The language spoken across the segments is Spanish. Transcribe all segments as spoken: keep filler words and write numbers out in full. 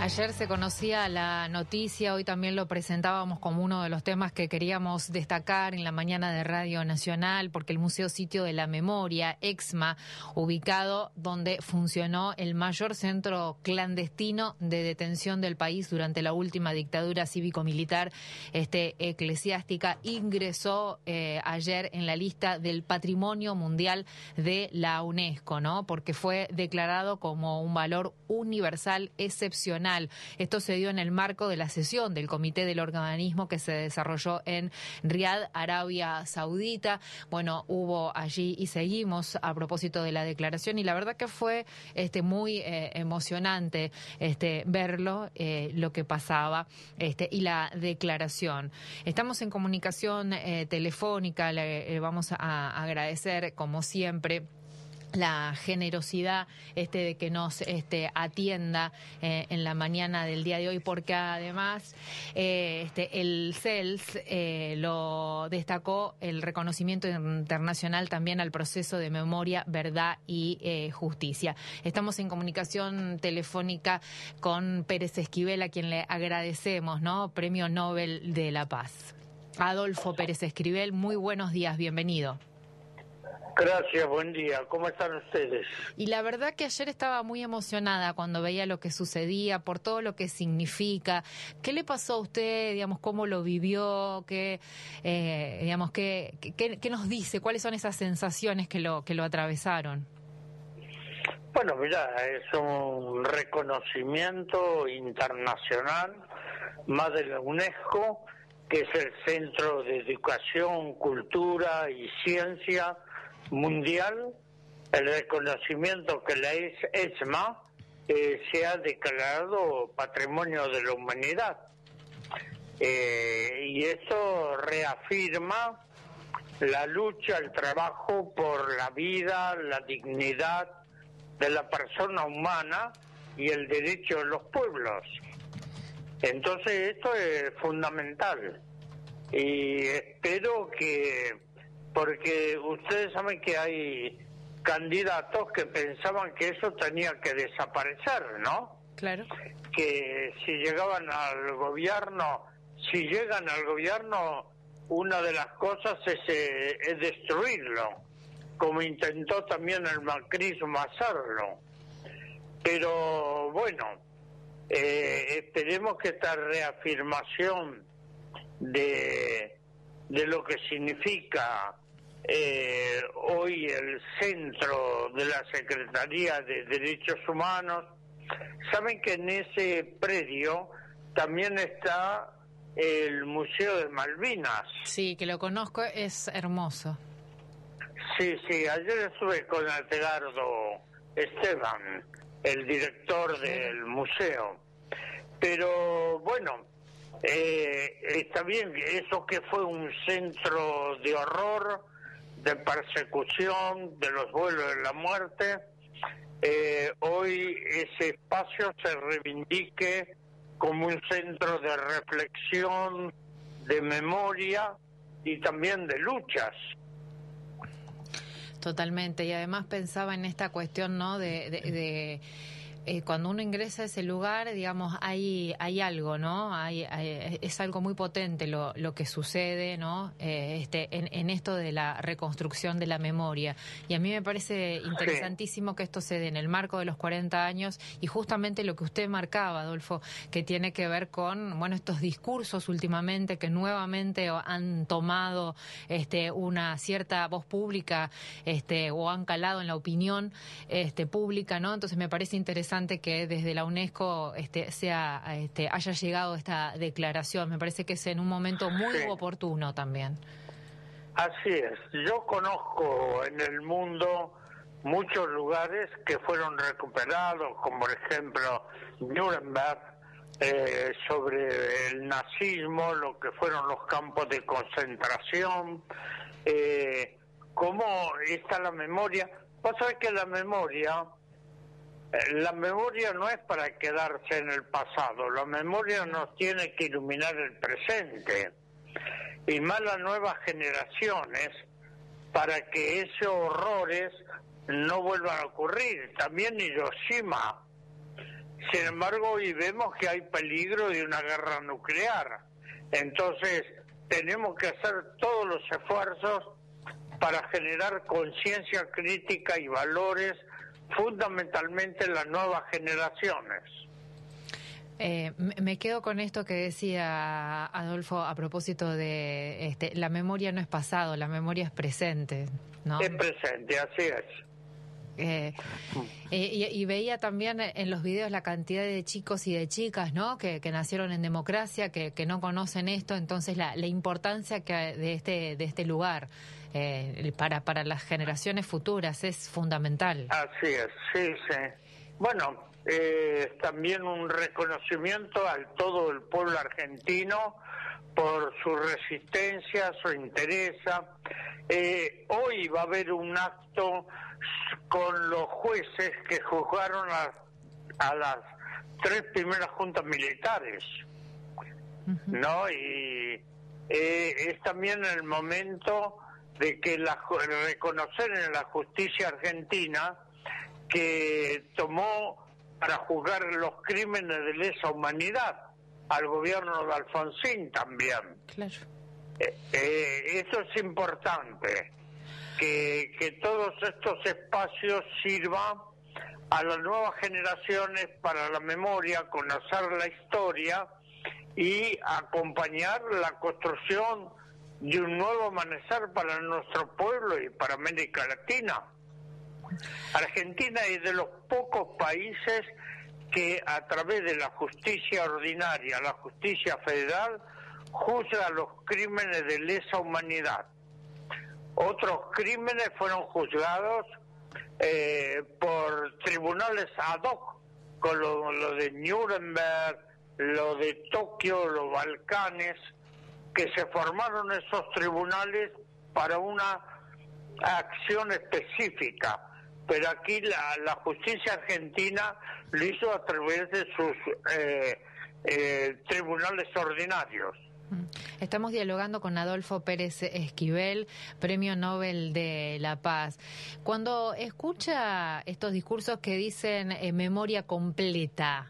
Ayer se conocía la noticia, hoy también lo presentábamos como uno de los temas que queríamos destacar en la mañana de Radio Nacional, porque el Museo Sitio de la Memoria, EXMA, ubicado donde funcionó el mayor centro clandestino de detención del país durante la última dictadura cívico-militar este, eclesiástica, ingresó eh, ayer en la lista del Patrimonio Mundial de la UNESCO, ¿no? Porque fue declarado como un valor universal excepcional. Esto se dio en el marco de la sesión del comité del organismo que se desarrolló en Riad, Arabia Saudita. Bueno, hubo allí y seguimos a propósito de la declaración y la verdad que fue este muy eh, emocionante este verlo, eh, lo que pasaba este y la declaración. Estamos en comunicación eh, telefónica, le eh, vamos a agradecer como siempre la generosidad este de que nos este atienda eh, en la mañana del día de hoy, porque además eh, este el C E L S eh, lo destacó el reconocimiento internacional también al proceso de memoria, verdad y eh, justicia. Estamos en comunicación telefónica con Pérez Esquivel, a quien le agradecemos, ¿no? Premio Nobel de la Paz. Adolfo Pérez Esquivel, muy buenos días, bienvenido. Gracias, buen día. ¿Cómo están ustedes? Y la verdad que ayer estaba muy emocionada cuando veía lo que sucedía, por todo lo que significa. ¿Qué le pasó a usted, digamos, cómo lo vivió? ¿Qué, eh, digamos, qué, qué, qué nos dice? ¿Cuáles son esas sensaciones que lo, que lo atravesaron? Bueno, mira, es un reconocimiento internacional, más de la UNESCO, que es el Centro de Educación, Cultura y Ciencia Mundial, el reconocimiento que la EXMA eh, se ha declarado Patrimonio de la Humanidad. Eh, y eso reafirma la lucha, el trabajo por la vida, la dignidad de la persona humana y el derecho de los pueblos. Entonces esto es fundamental y espero que, porque ustedes saben que hay candidatos que pensaban que eso tenía que desaparecer, ¿no? Claro. Que si llegaban al gobierno, si llegan al gobierno, una de las cosas es, eh, es destruirlo, como intentó también el macrismo hacerlo. Pero bueno, eh, esperemos que esta reafirmación de, de lo que significa eh, hoy el centro de la Secretaría de Derechos Humanos. Saben que en ese predio también está el Museo de Malvinas. Sí, que lo conozco, es hermoso. Sí, sí, ayer estuve con Edgardo Esteban, el director del museo. Pero bueno, eh, está bien, eso que fue un centro de horror, de persecución, de los vuelos de la muerte, eh, hoy ese espacio se reivindique como un centro de reflexión, de memoria y también de luchas. Totalmente, y además pensaba en esta cuestión, ¿no? De, de, de eh, cuando uno ingresa a ese lugar, digamos, hay hay algo, ¿no? Hay, hay es algo muy potente lo lo que sucede, ¿no? Eh, este en, en esto de la reconstrucción de la memoria. Y a mí me parece interesantísimo sí. que esto se dé en el marco de los cuarenta años y justamente lo que usted marcaba, Adolfo, que tiene que ver con, bueno, estos discursos últimamente que nuevamente han tomado este una cierta voz pública, este o han calado en la opinión este pública, ¿no? Entonces me parece interesante que desde la UNESCO este sea este haya llegado esta declaración. Me parece que es en un momento muy sí. oportuno también. Así es. Yo conozco en el mundo muchos lugares que fueron recuperados, como por ejemplo Nuremberg, eh, sobre el nazismo, lo que fueron los campos de concentración, eh, cómo está la memoria. Vos sabés que la memoria, la memoria no es para quedarse en el pasado, la memoria nos tiene que iluminar el presente, y más las nuevas generaciones, para que esos horrores no vuelvan a ocurrir. También Hiroshima Sin embargo, hoy vemos que hay peligro de una guerra nuclear. Entonces, tenemos que hacer todos los esfuerzos para generar conciencia crítica y valores, fundamentalmente en las nuevas generaciones. Eh, me quedo con esto que decía Adolfo a propósito de este, la memoria no es pasado, la memoria es presente, ¿no? Es presente, así es. Eh, eh, y, y veía también en los videos la cantidad de chicos y de chicas, ¿no? Que, que nacieron en democracia, que, que no conocen esto, entonces la, la importancia que de este de este lugar eh, para para las generaciones futuras es fundamental. Así es, sí, sí. Bueno. Eh, también un reconocimiento a todo el pueblo argentino por su resistencia, su interés. Eh, hoy va a haber un acto con los jueces que juzgaron a, a las tres primeras juntas militares, uh-huh. ¿no? Y eh, es también el momento de que la, reconocer en la justicia argentina que tomó para juzgar los crímenes de lesa humanidad, al gobierno de Alfonsín también. Claro. Eh, eh, eso es importante, que, que todos estos espacios sirvan a las nuevas generaciones para la memoria, conocer la historia y acompañar la construcción de un nuevo amanecer para nuestro pueblo y para América Latina. Argentina es de los pocos países que a través de la justicia ordinaria, la justicia federal, juzga los crímenes de lesa humanidad. Otros crímenes fueron juzgados eh, por tribunales ad hoc, con lo, lo de Nuremberg, lo de Tokio, los Balcanes, que se formaron esos tribunales para una acción específica. Pero aquí la, la justicia argentina lo hizo a través de sus eh, eh, tribunales ordinarios. Estamos dialogando con Adolfo Pérez Esquivel, Premio Nobel de la Paz. Cuando escucha estos discursos que dicen eh, memoria completa...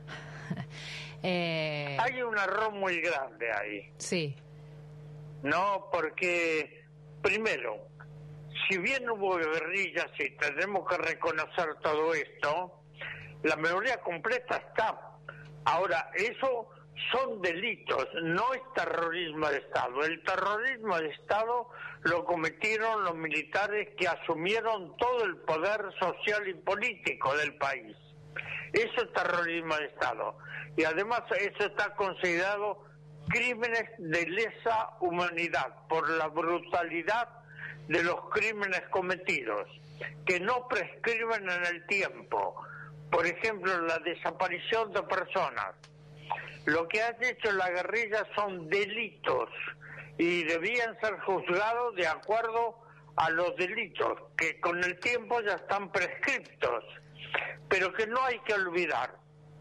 eh... Hay un error muy grande ahí. Sí. No, porque, primero, si bien hubo guerrillas y tenemos que reconocer todo esto, la memoria completa está. Ahora, eso son delitos, no es terrorismo de Estado. El terrorismo de Estado lo cometieron los militares que asumieron todo el poder social y político del país. Eso es terrorismo de Estado. Y además eso está considerado crímenes de lesa humanidad por la brutalidad de los crímenes cometidos, que no prescriben en el tiempo. Por ejemplo, la desaparición de personas. Lo que ha hecho la guerrilla son delitos y debían ser juzgados de acuerdo a los delitos, que con el tiempo ya están prescriptos, pero que no hay que olvidar.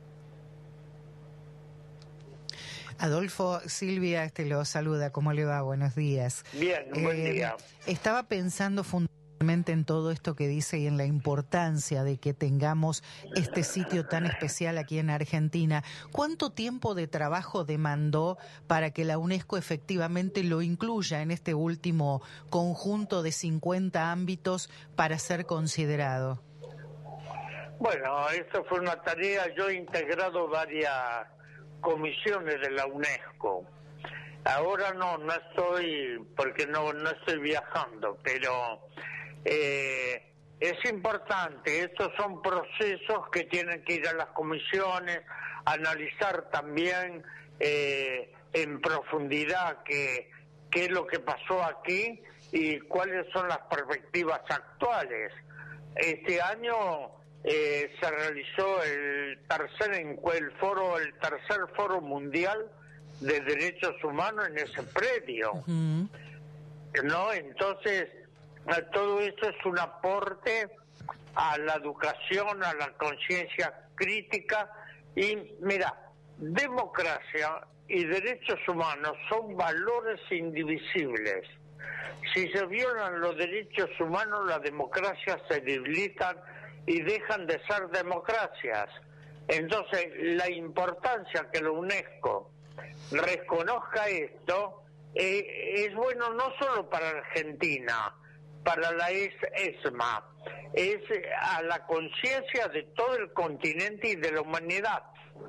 Adolfo, Silvia este lo saluda, ¿cómo le va? Buenos días. Bien, buen eh, día. Estaba pensando fundamentalmente en todo esto que dice y en la importancia de que tengamos este sitio tan especial aquí en Argentina. ¿Cuánto tiempo de trabajo demandó para que la UNESCO efectivamente lo incluya en este último conjunto de cincuenta ámbitos para ser considerado? Bueno, eso fue una tarea, yo he integrado varias comisiones de la UNESCO. Ahora no, no estoy, porque no, no estoy viajando, pero eh, es importante, estos son procesos que tienen que ir a las comisiones, analizar también eh, en profundidad qué, qué es lo que pasó aquí y cuáles son las perspectivas actuales. Este año Eh, se realizó el tercer el foro el tercer foro mundial de derechos humanos en ese predio, uh-huh. no entonces todo esto es un aporte a la educación, a la conciencia crítica. Y mira, democracia y derechos humanos son valores indivisibles. Si se violan los derechos humanos, las democracias se debilitan y dejan de ser democracias. Entonces, la importancia que la UNESCO reconozca esto eh, es bueno no solo para Argentina, para la ESMA, es a la conciencia de todo el continente y de la humanidad.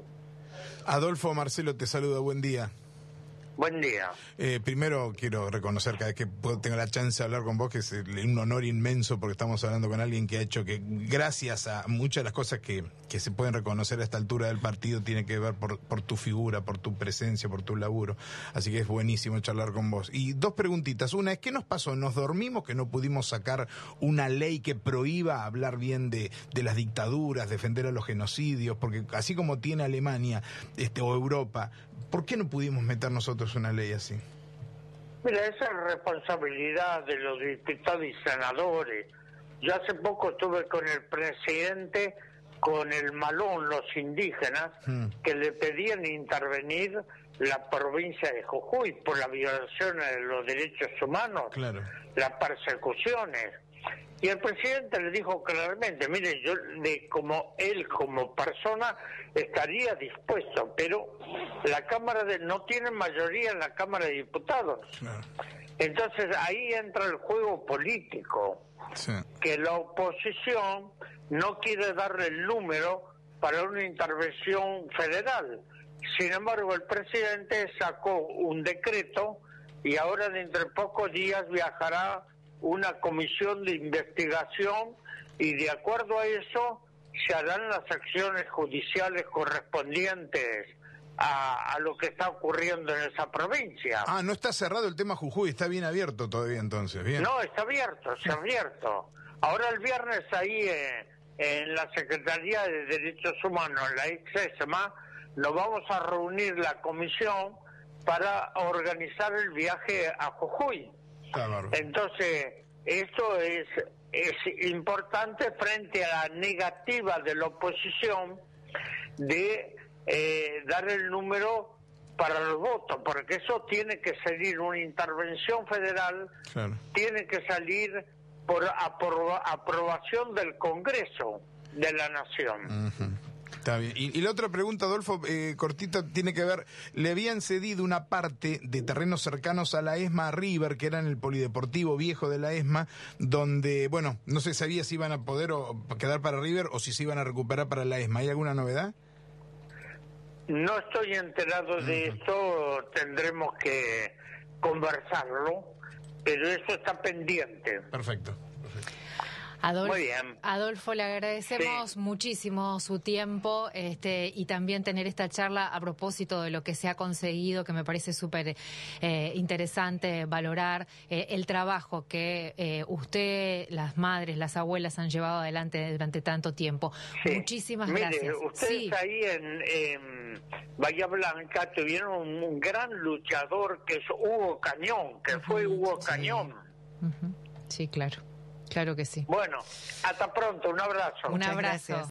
Adolfo, Marcelo te saluda, buen día. Buen día. Eh, primero quiero reconocer cada vez que puedo, tengo la chance de hablar con vos, que es un honor inmenso porque estamos hablando con alguien que ha hecho que, gracias a muchas de las cosas que, que se pueden reconocer a esta altura del partido, tiene que ver por, por tu figura, por tu presencia, por tu laburo. Así que es buenísimo charlar con vos. Y dos preguntitas. Una es, ¿qué nos pasó? ¿Nos dormimos que no pudimos sacar una ley que prohíba hablar bien de, de las dictaduras, defender a los genocidios? Porque así como tiene Alemania este, o Europa, ¿por qué no pudimos meter nosotros una ley así? Mira, esa es responsabilidad de los diputados y senadores. Yo hace poco estuve con el presidente, con el Malón, los indígenas, mm. que le pedían intervenir la provincia de Jujuy por la violación de los derechos humanos, claro. las persecuciones. Y el presidente le dijo claramente, mire, yo de como él como persona estaría dispuesto, pero la Cámara de no tiene mayoría en la Cámara de Diputados. Claro. Entonces ahí entra el juego político, sí. que la oposición no quiere darle el número para una intervención federal. Sin embargo, el presidente sacó un decreto y ahora dentro de pocos días viajará una comisión de investigación y de acuerdo a eso se harán las acciones judiciales correspondientes a, a lo que está ocurriendo en esa provincia. Ah, no está cerrado el tema Jujuy, está bien abierto todavía entonces. Bien. No, está abierto, está abierto. Ahora el viernes ahí eh, en la Secretaría de Derechos Humanos, la ex-ESMA, nos vamos a reunir la comisión para organizar el viaje a Jujuy. Entonces, esto es, es importante frente a la negativa de la oposición de eh, dar el número para los votos, porque eso tiene que salir una intervención federal, claro. tiene que salir por aproba, aprobación del Congreso de la Nación. Uh-huh. Está bien. Y, y la otra pregunta, Adolfo, eh, cortita, tiene que ver, le habían cedido una parte de terrenos cercanos a la ESMA a River, que era en el polideportivo viejo de la ESMA, donde, bueno, no se sabía si iban a poder o quedar para River o si se iban a recuperar para la ESMA. ¿Hay alguna novedad? No estoy enterado uh-huh. de esto, tendremos que conversarlo, pero eso está pendiente. Perfecto. Adolfo, Muy bien. Adolfo, le agradecemos sí. muchísimo su tiempo este, y también tener esta charla a propósito de lo que se ha conseguido, que me parece súper eh, interesante valorar eh, el trabajo que eh, usted, las madres, las abuelas han llevado adelante durante tanto tiempo. Sí. Muchísimas Mire, gracias. Ustedes sí. ahí en, en Bahía Blanca tuvieron un, un gran luchador que es Hugo Cañón, que uh-huh. fue Hugo sí. Cañón. Uh-huh. Sí, claro. Claro que sí. Bueno, hasta pronto, un abrazo. Un abrazo. Gracias.